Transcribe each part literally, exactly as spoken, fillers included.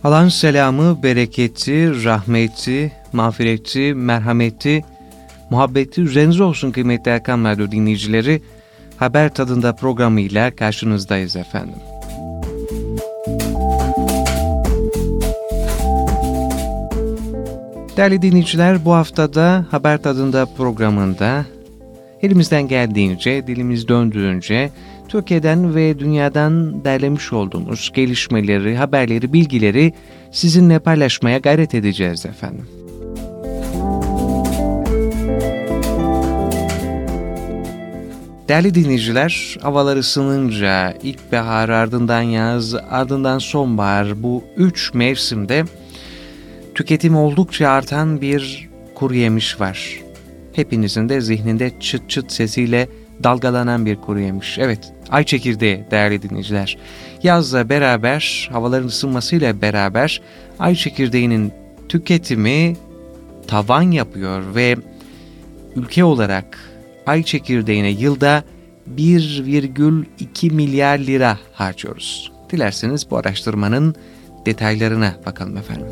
Allah'ın selamı, bereketi, rahmeti, mağfireti, merhameti, muhabbeti üzerinize olsun kıymetli Erkam Radyo dinleyicileri. Haber Tadında programıyla karşınızdayız efendim. Değerli dinleyiciler, bu haftada Haber Tadında programında elimizden geldiğince, dilimiz döndüğünce Türkiye'den ve dünyadan derlemiş olduğumuz gelişmeleri, haberleri, bilgileri sizinle paylaşmaya gayret edeceğiz efendim. Değerli dinleyiciler, havalar ısınınca ilkbahar, ardından yaz, ardından sonbahar, bu üç mevsimde tüketim oldukça artan bir kuru yemiş var. Hepinizin de zihninde çıt çıt sesiyle dalgalanan bir kuru yemiş. Evet, ay çekirdeği değerli dinleyiciler. Yazla beraber, havaların ısınmasıyla beraber ay çekirdeğinin tüketimi tavan yapıyor ve ülke olarak ay çekirdeğine yılda bir virgül iki milyar lira harcıyoruz. Dilerseniz bu araştırmanın detaylarına bakalım efendim.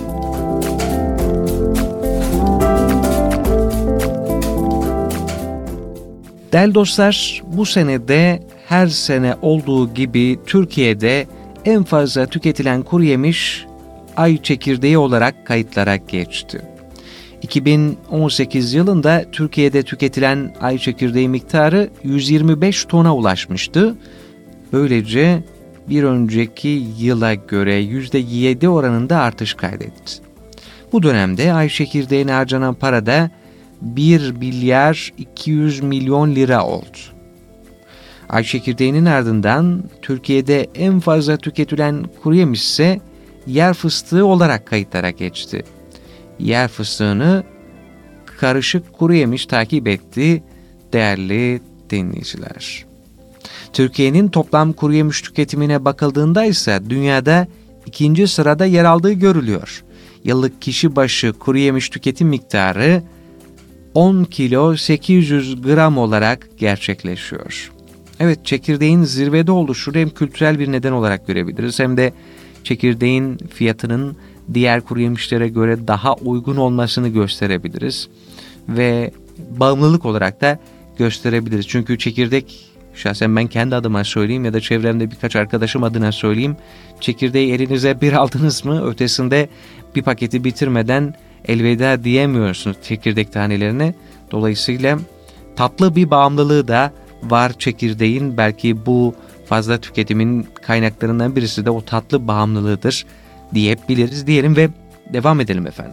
Değerli dostlar, bu senede her sene olduğu gibi Türkiye'de en fazla tüketilen kuru yemiş ay çekirdeği olarak kayıtlara geçti. iki bin on sekiz yılında Türkiye'de tüketilen ay çekirdeği miktarı yüz yirmi beş tona ulaşmıştı. Böylece bir önceki yıla göre yüzde yedi oranında artış kaydetti. Bu dönemde ay çekirdeğine harcanan para da bir milyar iki yüz milyon lira oldu. Ay çekirdeğinin ardından Türkiye'de en fazla tüketilen kuru yemiş ise yer fıstığı olarak kayıtlara geçti. Yer fıstığını karışık kuru yemiş takip etti değerli dinleyiciler. Türkiye'nin toplam kuru yemiş tüketimine bakıldığında ise dünyada ikinci sırada yer aldığı görülüyor. Yıllık kişi başı kuru yemiş tüketim miktarı on kilo sekiz yüz gram olarak gerçekleşiyor. Evet, çekirdeğin zirvede oluşu hem kültürel bir neden olarak görebiliriz hem de çekirdeğin fiyatının diğer kuru yemişlere göre daha uygun olmasını gösterebiliriz ve bağımlılık olarak da gösterebiliriz. Çünkü çekirdek, şahsen ben kendi adıma söyleyeyim ya da çevremde birkaç arkadaşım adına söyleyeyim, çekirdeği elinize bir aldınız mı ötesinde bir paketi bitirmeden elveda diyemiyorsunuz çekirdek tanelerine. Dolayısıyla tatlı bir bağımlılığı da var çekirdeğin. Belki bu fazla tüketimin kaynaklarından birisi de o tatlı bağımlılığıdır diyebiliriz diyelim ve devam edelim efendim.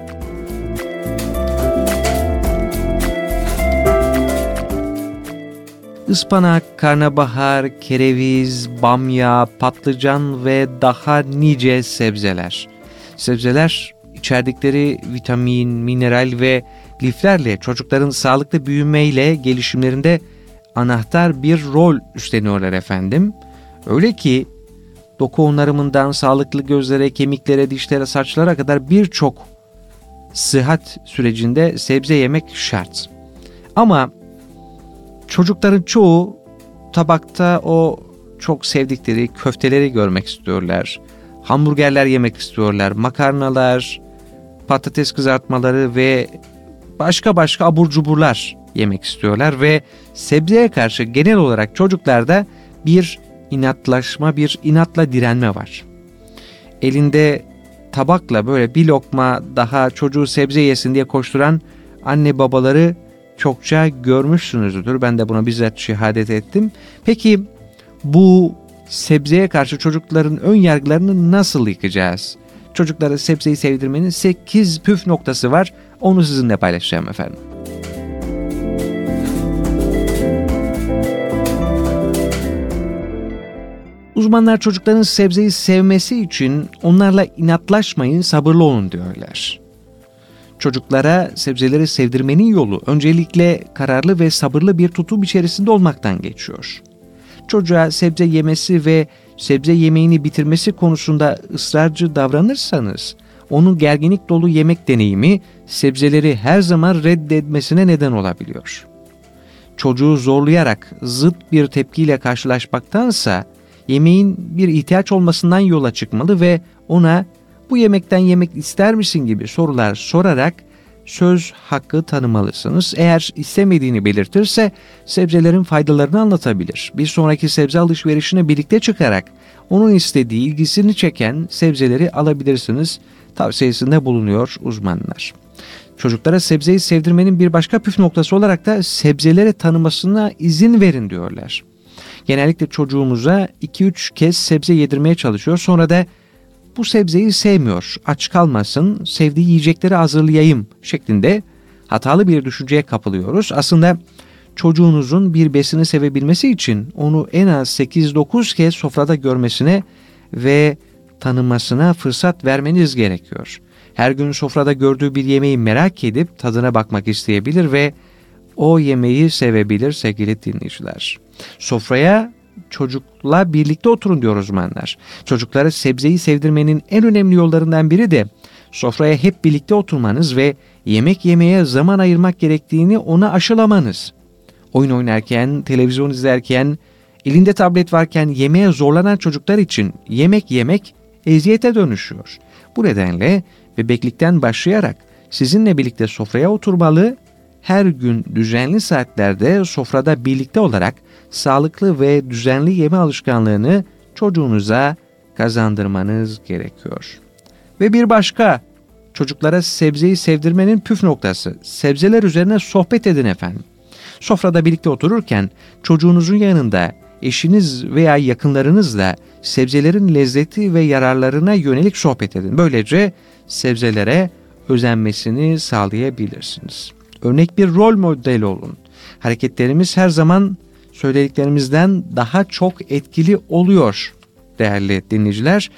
Ispanak, karnabahar, kereviz, bamya, patlıcan ve daha nice sebzeler. Sebzeler içerdikleri vitamin, mineral ve liflerle çocukların sağlıklı büyümeyle gelişimlerinde anahtar bir rol üstleniyorlar efendim. Öyle ki doku onarımından sağlıklı gözlere, kemiklere, dişlere, saçlara kadar birçok sıhhat sürecinde sebze yemek şart. Ama çocukların çoğu tabakta o çok sevdikleri köfteleri görmek istiyorlar. Hamburgerler yemek istiyorlar, makarnalar, patates kızartmaları ve başka başka abur cuburlar yemek istiyorlar ve sebzeye karşı genel olarak çocuklarda bir inatlaşma, bir inatla direnme var. Elinde tabakla böyle bir lokma daha çocuğu sebze yesin diye koşturan anne babaları çokça görmüşsünüzdür. Ben de buna bizzat şehadet ettim. Peki bu sebzeye karşı çocukların ön yargılarını nasıl yıkacağız? Çocuklara sebzeyi sevdirmenin sekiz püf noktası var. Onu sizinle paylaşacağım efendim. Uzmanlar çocukların sebzeyi sevmesi için onlarla inatlaşmayın, sabırlı olun diyorlar. Çocuklara sebzeleri sevdirmenin yolu öncelikle kararlı ve sabırlı bir tutum içerisinde olmaktan geçiyor. Çocuğa sebze yemesi ve sebze yemeğini bitirmesi konusunda ısrarcı davranırsanız, onun gerginlik dolu yemek deneyimi sebzeleri her zaman reddetmesine neden olabiliyor. Çocuğu zorlayarak zıt bir tepkiyle karşılaşmaktansa, yemeğin bir ihtiyaç olmasından yola çıkmalı ve ona bu yemekten yemek ister misin gibi sorular sorarak söz hakkı tanımalısınız. Eğer istemediğini belirtirse sebzelerin faydalarını anlatabilir. Bir sonraki sebze alışverişine birlikte çıkarak onun istediği, ilgisini çeken sebzeleri alabilirsiniz tavsiyesinde bulunuyor uzmanlar. Çocuklara sebzeyi sevdirmenin bir başka püf noktası olarak da sebzeleri tanımasına izin verin diyorlar. Genellikle çocuğumuza iki üç kez sebze yedirmeye çalışıyor. Sonra da bu sebzeyi sevmiyor, aç kalmasın, sevdiği yiyecekleri hazırlayayım şeklinde hatalı bir düşünceye kapılıyoruz. Aslında çocuğunuzun bir besini sevebilmesi için onu en az sekiz dokuz kez sofrada görmesine ve tanımasına fırsat vermeniz gerekiyor. Her gün sofrada gördüğü bir yemeği merak edip tadına bakmak isteyebilir ve o yemeği sevebilir sevgili dinleyiciler. Sofraya çocukla birlikte oturun diyor uzmanlar. Çocuklara sebzeyi sevdirmenin en önemli yollarından biri de sofraya hep birlikte oturmanız ve yemek yemeye zaman ayırmak gerektiğini ona aşılamanız. Oyun oynarken, televizyon izlerken, elinde tablet varken yemeğe zorlanan çocuklar için yemek yemek eziyete dönüşüyor. Bu nedenle bebeklikten başlayarak sizinle birlikte sofraya oturmalı, her gün düzenli saatlerde sofrada birlikte olarak sağlıklı ve düzenli yeme alışkanlığını çocuğunuza kazandırmanız gerekiyor. Ve bir başka çocuklara sebzeyi sevdirmenin püf noktası, sebzeler üzerine sohbet edin efendim. Sofrada birlikte otururken çocuğunuzun yanında eşiniz veya yakınlarınızla sebzelerin lezzeti ve yararlarına yönelik sohbet edin. Böylece sebzelere özenmesini sağlayabilirsiniz. Örnek bir rol modeli olun. Hareketlerimiz her zaman söylediklerimizden daha çok etkili oluyor değerli dinleyiciler.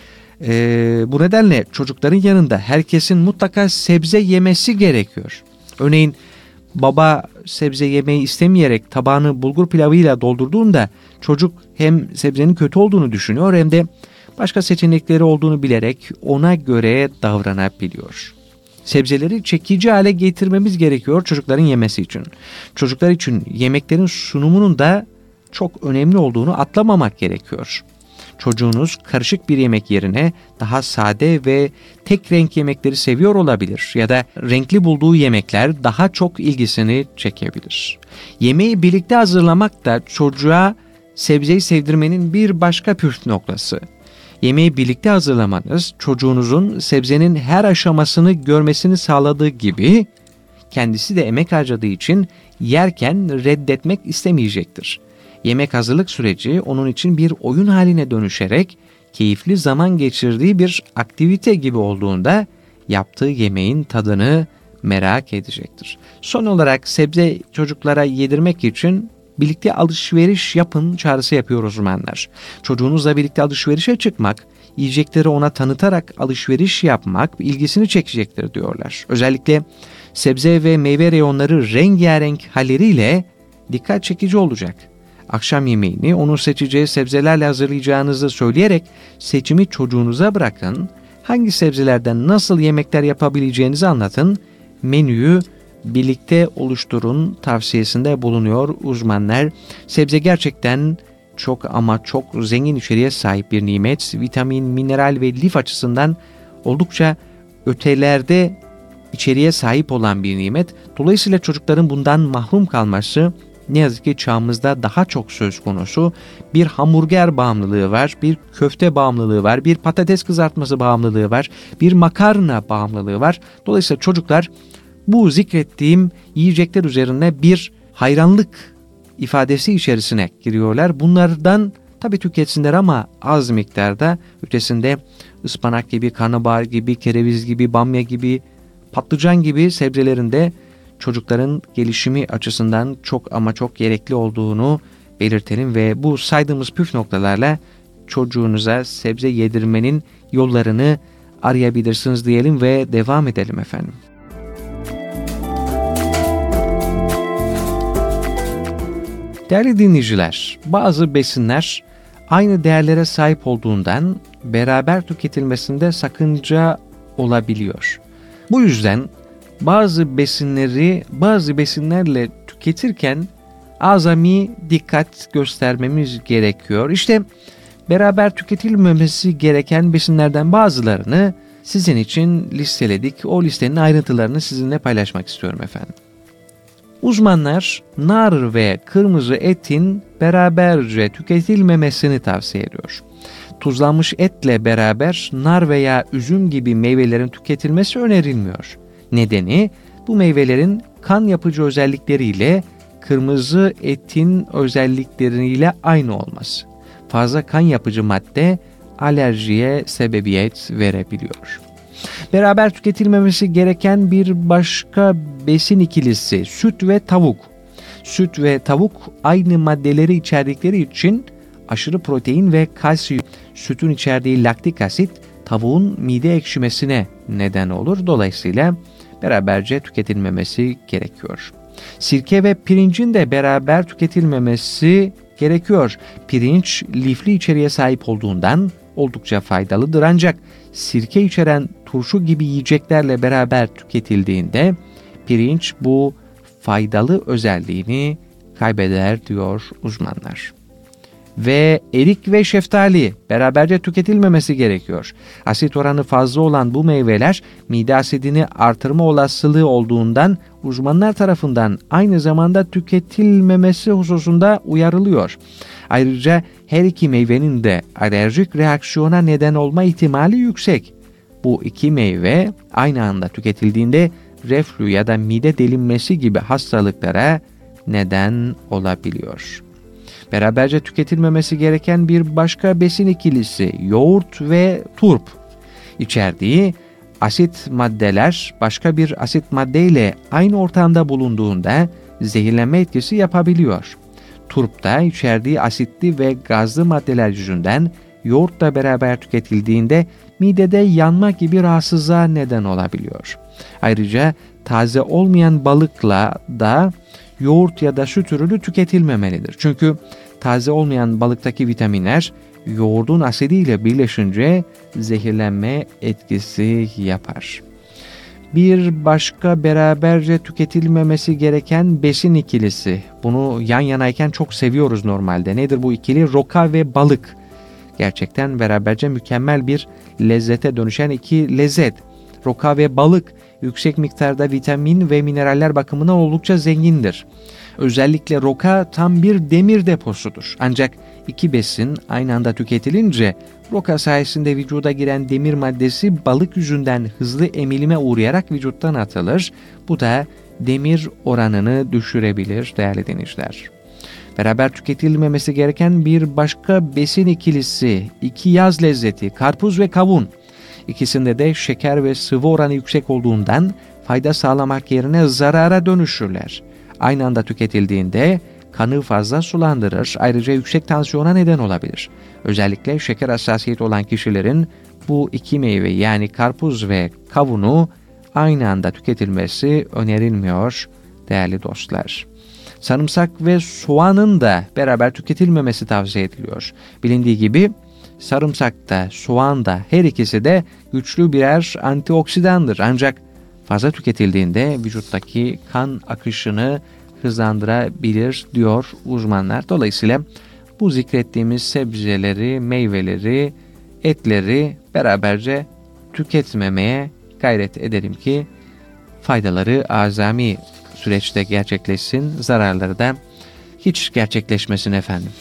Ee, bu nedenle çocukların yanında herkesin mutlaka sebze yemesi gerekiyor. Örneğin baba sebze yemeyi istemeyerek tabağını bulgur pilavıyla doldurduğunda çocuk hem sebzenin kötü olduğunu düşünüyor hem de başka seçenekleri olduğunu bilerek ona göre davranabiliyor. Sebzeleri çekici hale getirmemiz gerekiyor çocukların yemesi için. Çocuklar için yemeklerin sunumunun da çok önemli olduğunu atlamamak gerekiyor. Çocuğunuz karışık bir yemek yerine daha sade ve tek renk yemekleri seviyor olabilir ya da renkli bulduğu yemekler daha çok ilgisini çekebilir. Yemeği birlikte hazırlamak da çocuğa sebzeyi sevdirmenin bir başka püf noktası. Yemeği birlikte hazırlamanız çocuğunuzun sebzenin her aşamasını görmesini sağladığı gibi kendisi de emek harcadığı için yerken reddetmek istemeyecektir. Yemek hazırlık süreci onun için bir oyun haline dönüşerek keyifli zaman geçirdiği bir aktivite gibi olduğunda yaptığı yemeğin tadını merak edecektir. Son olarak sebze çocuklara yedirmek için birlikte alışveriş yapın çağrısı yapıyor uzmanlar. Çocuğunuzla birlikte alışverişe çıkmak, yiyecekleri ona tanıtarak alışveriş yapmak ilgisini çekecektir diyorlar. Özellikle sebze ve meyve reyonları rengarenk halleriyle dikkat çekici olacak. Akşam yemeğini onun seçeceği sebzelerle hazırlayacağınızı söyleyerek seçimi çocuğunuza bırakın. Hangi sebzelerden nasıl yemekler yapabileceğinizi anlatın. Menüyü birlikte oluşturun tavsiyesinde bulunuyor uzmanlar. Sebze gerçekten çok ama çok zengin içeriğe sahip bir nimet. Vitamin, mineral ve lif açısından oldukça ötelerde içeriğe sahip olan bir nimet. Dolayısıyla çocukların bundan mahrum kalması ne yazık ki çağımızda daha çok söz konusu. Bir hamburger bağımlılığı var, bir köfte bağımlılığı var, bir patates kızartması bağımlılığı var, bir makarna bağımlılığı var. Dolayısıyla çocuklar bu zikrettiğim yiyecekler üzerine bir hayranlık ifadesi içerisine giriyorlar. Bunlardan tabii tüketsinler ama az miktarda, ötesinde ıspanak gibi, karnabahar gibi, kereviz gibi, bamya gibi, patlıcan gibi sebzelerin de çocukların gelişimi açısından çok ama çok gerekli olduğunu belirtelim ve bu saydığımız püf noktalarla çocuğunuza sebze yedirmenin yollarını arayabilirsiniz diyelim ve devam edelim efendim. Değerli dinleyiciler, bazı besinler aynı değerlere sahip olduğundan beraber tüketilmesinde sakınca olabiliyor. Bu yüzden bazı besinleri bazı besinlerle tüketirken azami dikkat göstermemiz gerekiyor. İşte beraber tüketilmemesi gereken besinlerden bazılarını sizin için listeledik. O listenin ayrıntılarını sizinle paylaşmak istiyorum efendim. Uzmanlar nar ve kırmızı etin beraberce tüketilmemesini tavsiye ediyor. Tuzlanmış etle beraber nar veya üzüm gibi meyvelerin tüketilmesi önerilmiyor. Nedeni bu meyvelerin kan yapıcı özellikleriyle kırmızı etin özellikleriyle aynı olması. Fazla kan yapıcı madde alerjiye sebebiyet verebiliyor. Beraber tüketilmemesi gereken bir başka besin ikilisi süt ve tavuk. Süt ve tavuk aynı maddeleri içerdikleri için aşırı protein ve kalsiyum, sütün içerdiği laktik asit tavuğun mide ekşimesine neden olur. Dolayısıyla beraberce tüketilmemesi gerekiyor. Sirke ve pirincin de beraber tüketilmemesi gerekiyor. Pirinç lifli içeriğe sahip olduğundan oldukça faydalıdır ancak sirke içeren turşu gibi yiyeceklerle beraber tüketildiğinde pirinç bu faydalı özelliğini kaybeder diyor uzmanlar. Ve erik ve şeftali beraberce tüketilmemesi gerekiyor. Asit oranı fazla olan bu meyveler mide asidini artırma olasılığı olduğundan uzmanlar tarafından aynı zamanda tüketilmemesi hususunda uyarılıyor. Ayrıca her iki meyvenin de alerjik reaksiyona neden olma ihtimali yüksek. Bu iki meyve aynı anda tüketildiğinde reflü ya da mide delinmesi gibi hastalıklara neden olabiliyor. Beraberce tüketilmemesi gereken bir başka besin ikilisi yoğurt ve turp. İçerdiği asit maddeler başka bir asit maddeyle aynı ortamda bulunduğunda zehirlenme etkisi yapabiliyor. Turpta içerdiği asitli ve gazlı maddeler yüzünden yoğurtla beraber tüketildiğinde midede yanma gibi rahatsızlığa neden olabiliyor. Ayrıca taze olmayan balıkla da yoğurt ya da süt ürünü tüketilmemelidir. Çünkü taze olmayan balıktaki vitaminler yoğurdun asidiyle birleşince zehirlenme etkisi yapar. Bir başka beraberce tüketilmemesi gereken besin ikilisi. Bunu yan yanayken çok seviyoruz normalde. Nedir bu ikili? Roka ve balık. Gerçekten beraberce mükemmel bir lezzete dönüşen iki lezzet. Roka ve balık yüksek miktarda vitamin ve mineraller bakımından oldukça zengindir. Özellikle roka tam bir demir deposudur. Ancak iki besin aynı anda tüketilince roka sayesinde vücuda giren demir maddesi balık yüzünden hızlı emilime uğrayarak vücuttan atılır. Bu da demir oranını düşürebilir değerli dinleyiciler. Beraber tüketilmemesi gereken bir başka besin ikilisi iki yaz lezzeti karpuz ve kavun. İkisinde de şeker ve sıvı oranı yüksek olduğundan fayda sağlamak yerine zarara dönüşürler. Aynı anda tüketildiğinde kanı fazla sulandırır, ayrıca yüksek tansiyona neden olabilir. Özellikle şeker hassasiyeti olan kişilerin bu iki meyve yani karpuz ve kavunu aynı anda tüketilmesi önerilmiyor değerli dostlar. Sarımsak ve soğanın da beraber tüketilmemesi tavsiye ediliyor. Bilindiği gibi sarımsakta, soğanda her ikisi de güçlü birer antioksidandır. Ancak fazla tüketildiğinde vücuttaki kan akışını hızlandırabilir diyor uzmanlar. Dolayısıyla bu zikrettiğimiz sebzeleri, meyveleri, etleri beraberce tüketmemeye gayret edelim ki faydaları azami süreçte gerçekleşsin, zararları da hiç gerçekleşmesin efendim.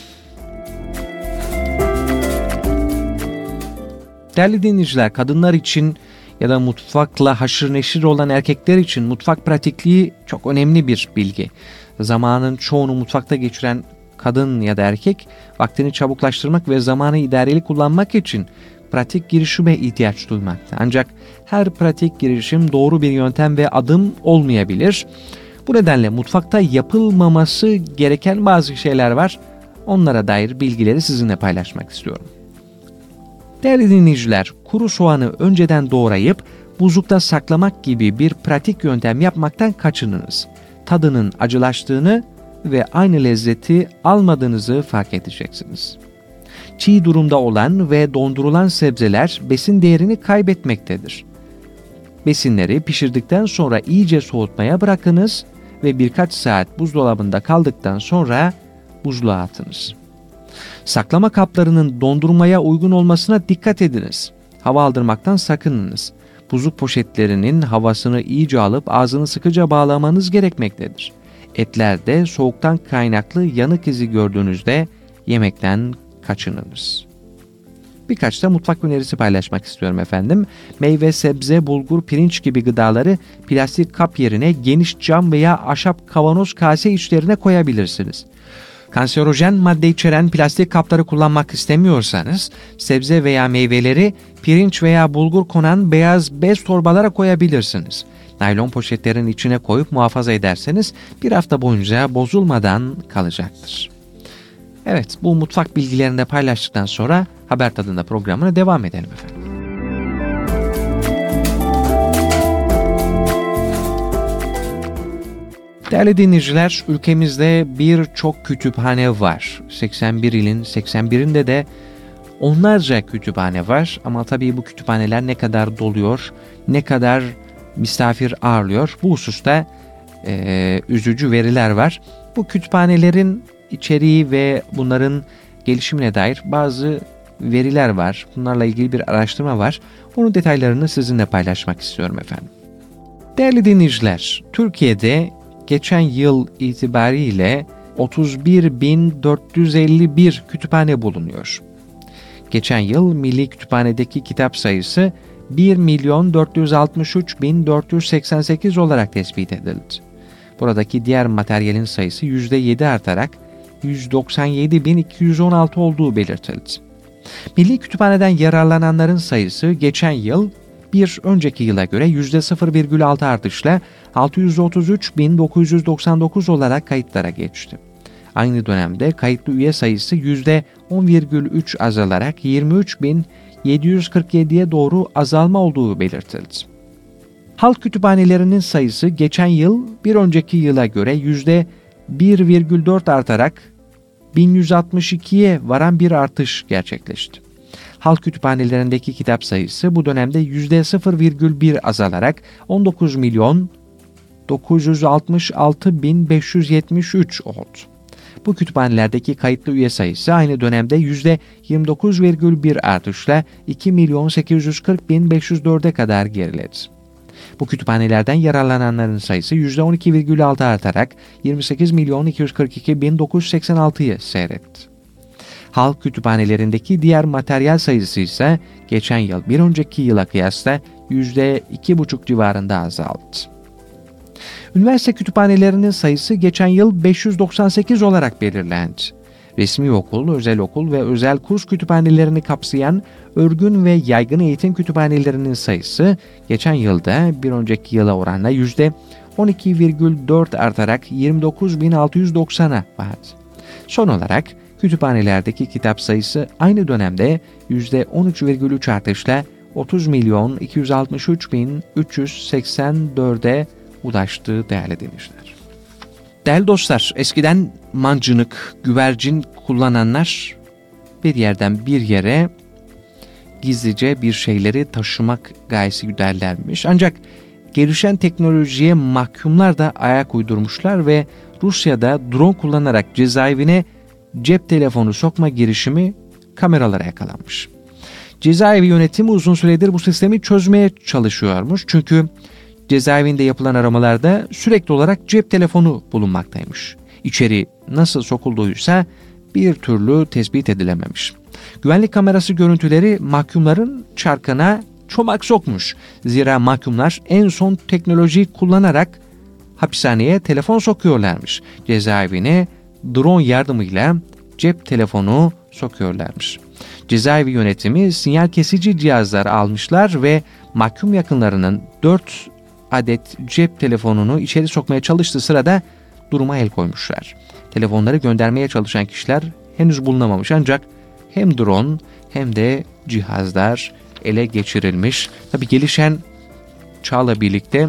Değerli dinleyiciler, kadınlar için ya da mutfakla haşır neşir olan erkekler için mutfak pratikliği çok önemli bir bilgi. Zamanın çoğunu mutfakta geçiren kadın ya da erkek vaktini çabuklaştırmak ve zamanı idareli kullanmak için pratik girişime ihtiyaç duymakta. Ancak her pratik girişim doğru bir yöntem ve adım olmayabilir. Bu nedenle mutfakta yapılmaması gereken bazı şeyler var. Onlara dair bilgileri sizinle paylaşmak istiyorum. Değerli dinleyiciler, kuru soğanı önceden doğrayıp buzlukta saklamak gibi bir pratik yöntem yapmaktan kaçınınız. Tadının acılaştığını ve aynı lezzeti almadığınızı fark edeceksiniz. Çiğ durumda olan ve dondurulan sebzeler besin değerini kaybetmektedir. Besinleri pişirdikten sonra iyice soğutmaya bırakınız ve birkaç saat buzdolabında kaldıktan sonra buzluğa atınız. Saklama kaplarının dondurmaya uygun olmasına dikkat ediniz. Hava aldırmaktan sakınınız. Buzluk poşetlerinin havasını iyice alıp ağzını sıkıca bağlamanız gerekmektedir. Etlerde soğuktan kaynaklı yanık izi gördüğünüzde yemekten kaçınınız. Birkaç da mutfak önerisi paylaşmak istiyorum efendim. Meyve, sebze, bulgur, pirinç gibi gıdaları plastik kap yerine geniş cam veya ahşap kavanoz kase içlerine koyabilirsiniz. Kanserojen madde içeren plastik kapları kullanmak istemiyorsanız, sebze veya meyveleri pirinç veya bulgur konan beyaz bez torbalara koyabilirsiniz. Naylon poşetlerin içine koyup muhafaza ederseniz bir hafta boyunca bozulmadan kalacaktır. Evet, bu mutfak bilgilerini de paylaştıktan sonra Haber Tadında programına devam edelim efendim. Değerli dinleyiciler, ülkemizde birçok kütüphane var. seksen bir ilin seksen birinde de onlarca kütüphane var. Ama tabii bu kütüphaneler ne kadar doluyor, ne kadar misafir ağırlıyor, bu hususta e, üzücü veriler var. Bu kütüphanelerin içeriği ve bunların gelişimine dair bazı veriler var. Bunlarla ilgili bir araştırma var. Onun detaylarını sizinle paylaşmak istiyorum efendim. Değerli dinleyiciler, Türkiye'de geçen yıl itibariyle otuz bir bin dört yüz elli bir kütüphane bulunuyor. Geçen yıl Milli Kütüphane'deki kitap sayısı bir milyon dört yüz altmış üç bin dört yüz seksen sekiz olarak tespit edildi. Buradaki diğer materyalin sayısı yüzde yedi artarak yüz doksan yedi bin iki yüz on altı olduğu belirtildi. Milli Kütüphane'den yararlananların sayısı geçen yıl bir önceki yıla göre yüzde sıfır virgül altı artışla altı yüz otuz üç bin dokuz yüz doksan dokuz olarak kayıtlara geçti. Aynı dönemde kayıtlı üye sayısı yüzde on virgül üç azalarak yirmi üç bin yedi yüz kırk yediye doğru azalma olduğu belirtildi. Halk kütüphanelerinin sayısı geçen yıl bir önceki yıla göre yüzde bir virgül dört artarak bin yüz altmış ikiye varan bir artış gerçekleşti. Halk kütüphanelerindeki kitap sayısı bu dönemde yüzde sıfır virgül bir azalarak on dokuz milyon dokuz yüz altmış altı bin beş yüz yetmiş üç oldu. Bu kütüphanelerdeki kayıtlı üye sayısı aynı dönemde yüzde yirmi dokuz virgül bir artışla iki milyon sekiz yüz kırk bin beş yüz dörde kadar geriledi. Bu kütüphanelerden yararlananların sayısı yüzde on iki virgül altı artarak yirmi sekiz milyon iki yüz kırk iki bin dokuz yüz seksen altı'yı seyretti. Halk kütüphanelerindeki diğer materyal sayısı ise geçen yıl bir önceki yıla kıyasla yüzde iki virgül beş civarında azaldı. Üniversite kütüphanelerinin sayısı geçen yıl beş yüz doksan sekiz olarak belirlendi. Resmi okul, özel okul ve özel kurs kütüphanelerini kapsayan örgün ve yaygın eğitim kütüphanelerinin sayısı geçen yılda bir önceki yıla oranla yüzde on iki virgül dört artarak yirmi dokuz bin altı yüz doksan'a vardı. Son olarak kütüphanelerdeki kitap sayısı aynı dönemde yüzde on üç virgül üç artışla otuz milyon iki yüz altmış üç bin üç yüz seksen dörde ulaştı değerli dinleyiciler. Değerli dostlar, eskiden mancınık, güvercin kullananlar bir yerden bir yere gizlice bir şeyleri taşımak gayesi güderlermiş. Ancak gelişen teknolojiye mahkumlar da ayak uydurmuşlar ve Rusya'da drone kullanarak cezaevine cep telefonu sokma girişimi kameralara yakalanmış. Cezaevi yönetimi uzun süredir bu sistemi çözmeye çalışıyormuş. Çünkü cezaevinde yapılan aramalarda sürekli olarak cep telefonu bulunmaktaymış. İçeri nasıl sokulduysa bir türlü tespit edilememiş. Güvenlik kamerası görüntüleri mahkumların çarkına çomak sokmuş. Zira mahkumlar en son teknolojiyi kullanarak hapishaneye telefon sokuyorlarmış. Cezaevine drone yardımıyla cep telefonu sokuyorlarmış. Cezaevi yönetimi sinyal kesici cihazlar almışlar ve mahkum yakınlarının dört adet cep telefonunu içeri sokmaya çalıştığı sırada duruma el koymuşlar. Telefonları göndermeye çalışan kişiler henüz bulunamamış ancak hem drone hem de cihazlar ele geçirilmiş. Tabii gelişen çağla birlikte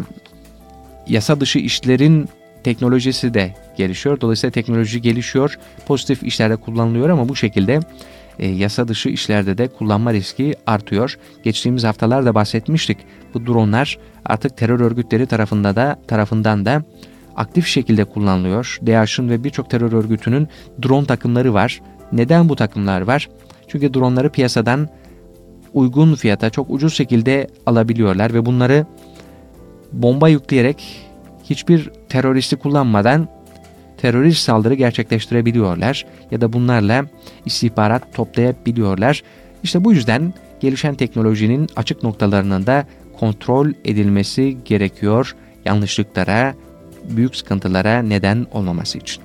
yasa dışı işlerin teknolojisi de gelişiyor. Dolayısıyla teknoloji gelişiyor, pozitif işlerde kullanılıyor ama bu şekilde e, yasa dışı işlerde de kullanma riski artıyor. Geçtiğimiz haftalarda bahsetmiştik. Bu dronlar artık terör örgütleri tarafında da tarafından da aktif şekilde kullanılıyor. DAEŞ'in ve birçok terör örgütünün drone takımları var. Neden bu takımlar var? Çünkü dronları piyasadan uygun fiyata, çok ucuz şekilde alabiliyorlar ve bunları bomba yükleyerek hiçbir teröristi kullanmadan terörist saldırı gerçekleştirebiliyorlar ya da bunlarla istihbarat toplayabiliyorlar. İşte bu yüzden gelişen teknolojinin açık noktalarının da kontrol edilmesi gerekiyor, yanlışlıklara, büyük sıkıntılara neden olmaması için.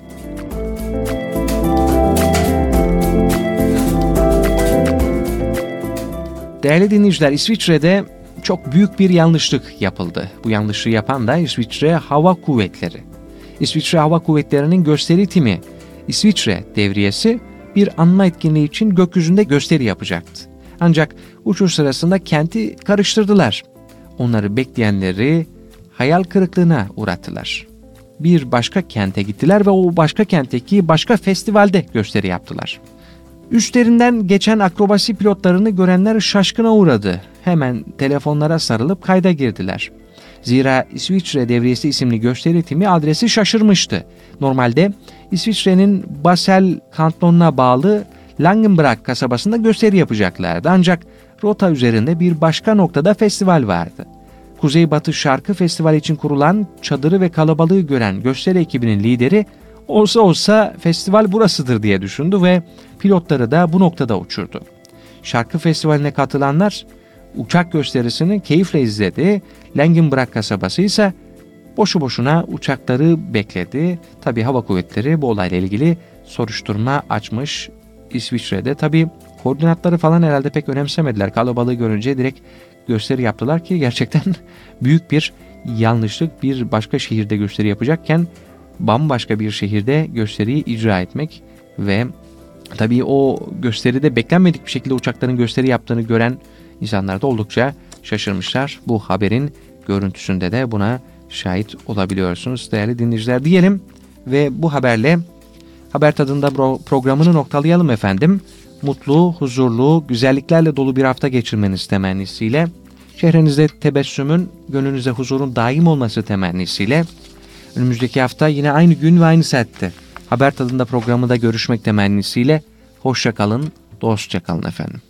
Değerli dinleyiciler, İsviçre'de çok büyük bir yanlışlık yapıldı. Bu yanlışlığı yapan da İsviçre Hava Kuvvetleri. İsviçre Hava Kuvvetleri'nin gösteri timi İsviçre devriyesi bir anma etkinliği için gökyüzünde gösteri yapacaktı. Ancak uçuş sırasında kenti karıştırdılar. Onları bekleyenleri hayal kırıklığına uğrattılar. Bir başka kente gittiler ve o başka kentteki başka festivalde gösteri yaptılar. Üstlerinden geçen akrobasi pilotlarını görenler şaşkına uğradı. Hemen telefonlara sarılıp kayda girdiler. Zira İsviçre Devriyesi isimli gösteri timi adresi şaşırmıştı. Normalde İsviçre'nin Basel kantonuna bağlı Langenbrag kasabasında gösteri yapacaklardı. Ancak rota üzerinde bir başka noktada festival vardı. Kuzeybatı Şarkı Festivali için kurulan çadırı ve kalabalığı gören gösteri ekibinin lideri olsa olsa festival burasıdır diye düşündü ve pilotları da bu noktada uçurdu. Şarkı Festivali'ne katılanlar uçak gösterisini keyifle izledi. Langenbrag kasabası ise boşu boşuna uçakları bekledi. Tabii Hava Kuvvetleri bu olayla ilgili soruşturma açmış İsviçre'de. Tabii koordinatları falan herhalde pek önemsemediler. Kalabalığı görünce direkt gösteri yaptılar ki gerçekten büyük bir yanlışlık. Bir başka şehirde gösteri yapacakken bambaşka bir şehirde gösteriyi icra etmek ve tabii o gösteride beklenmedik bir şekilde uçakların gösteri yaptığını gören insanlar da oldukça şaşırmışlar. Bu haberin görüntüsünde de buna şahit olabiliyorsunuz değerli dinleyiciler diyelim ve bu haberle Haber Tadında programını noktalayalım efendim. Mutlu, huzurlu, güzelliklerle dolu bir hafta geçirmeniz temennisiyle, şehrinizde tebessümün, gönlünüzde huzurun daim olması temennisiyle, önümüzdeki hafta yine aynı gün ve aynı saatte Haber Tadında programında görüşmek temennisiyle, hoşça kalın, dostça kalın efendim.